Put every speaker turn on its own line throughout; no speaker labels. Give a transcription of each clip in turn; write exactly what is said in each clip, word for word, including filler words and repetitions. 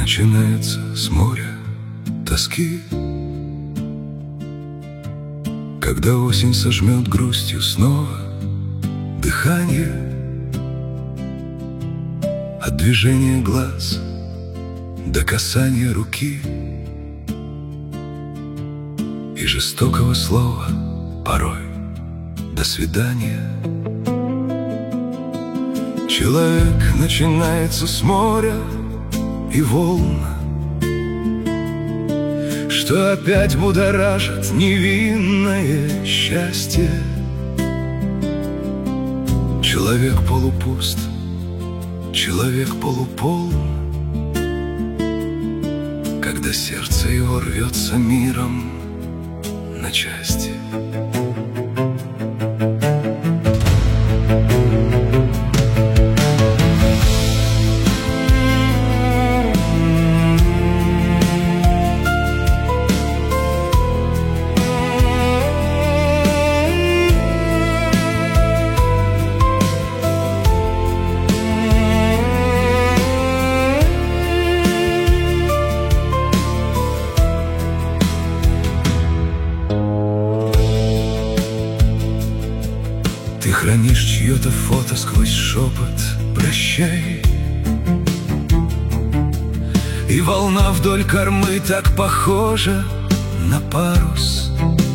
начинается с моря тоски, когда осень сожмет грустью снова дыхание, от движения глаз до касания руки и жестокого слова порой «до свидания». Человек начинается с моря и волн, что опять будоражит невинное счастье. Человек полупуст, человек полуполн, когда сердце его рвется миром на части. Ты хранишь чье-то фото сквозь шепот «прощай», и волна вдоль кормы так похожа на парус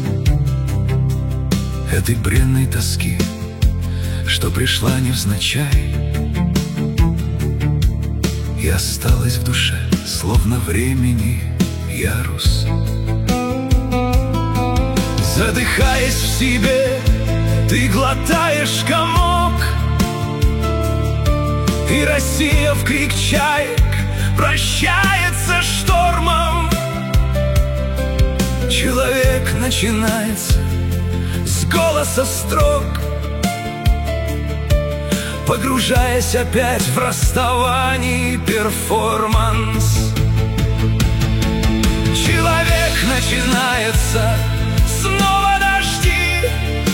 этой бренной тоски, что пришла невзначай и осталась в душе, словно времени ярус. Задыхаясь в себе, ты глотаешь комок, и Россия в крик чаек прощается штормом. Человек начинается с голоса строк, погружаясь опять в расставание перформанс. Человек начинается снова дожди,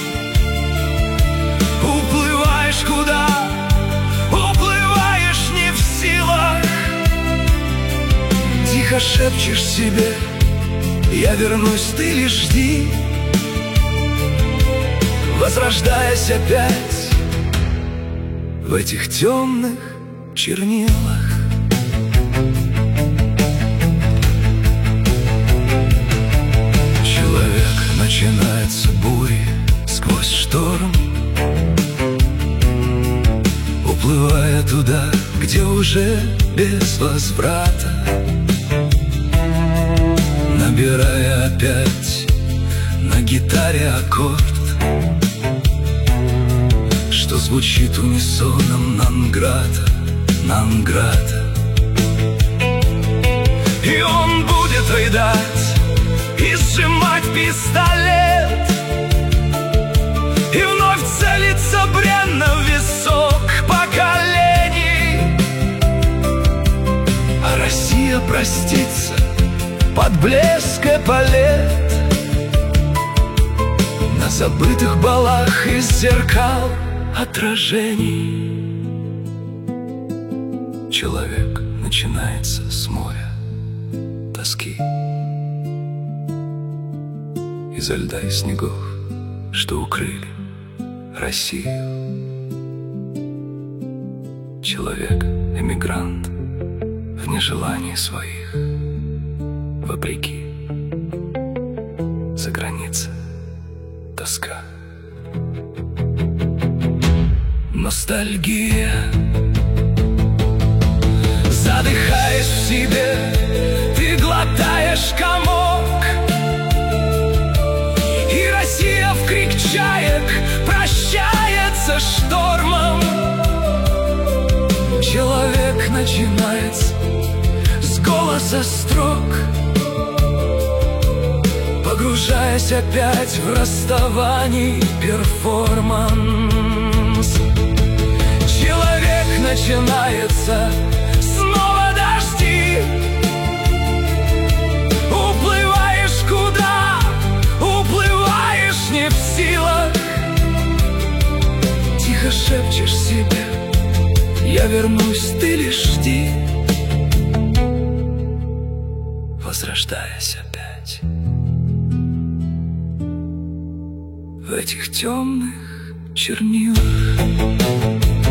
уплываешь куда, уплываешь не в силах. Тихо шепчешь себе: я вернусь, ты лишь жди, возрождаясь опять в этих темных чернилах. Человек начинается бурей сквозь шторм, уплывая туда, где уже без возврата, набирая опять на гитаре аккорд, что звучит унисоном Нонграта, Нонграта. И он будет рыдать и сжимать пистолет, и вновь целится бренно в висок поколений. А Россия простится под блеск эполет на забытых балах из зеркал отражений. Человек начинается с моря тоски, изо льда и снегов, что укрыли Россию. Человек — эмигрант в нежелании своих, вопреки. За границей тоска, ностальгия. Задыхаясь в себе, ты глотаешь комок, и Россия в крик чаек прощается штормом. Человек начинается с голоса строк, погружаясь опять в расставание перформанс. Человек начинается снова дожди, уплываешь куда, уплываешь не в силах. Тихо шепчешь себе: я вернусь, ты лишь жди, возрождаясь опять. В этих темных чернилах